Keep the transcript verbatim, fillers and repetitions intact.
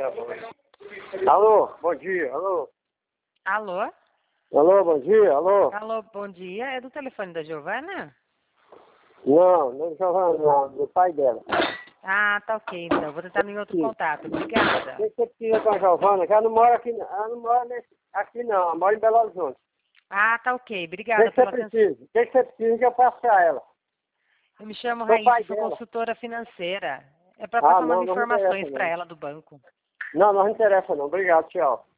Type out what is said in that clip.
Alô, bom dia, alô. Alô? Alô, bom dia, alô. Alô, bom dia. É do telefone da Giovana? Não, não é Giovana, não, do pai dela. Ah, tá ok, então. Vou tentar em outro Sim. contato. Obrigada. O que você precisa com a Giovana? Que ela não mora aqui, ela não mora nesse, aqui não, ela mora em Belo Horizonte. Ah, tá ok. O que Obrigada que você pela atenção. precisa? O que que você precisa que eu passe pra ela? Eu me chamo Sou o pai Raíssa, sou dela. consultora financeira. É para Ah, passar umas não, não me informações interessa para não. ela do banco. Não, não me interessa não. Obrigado, tchau.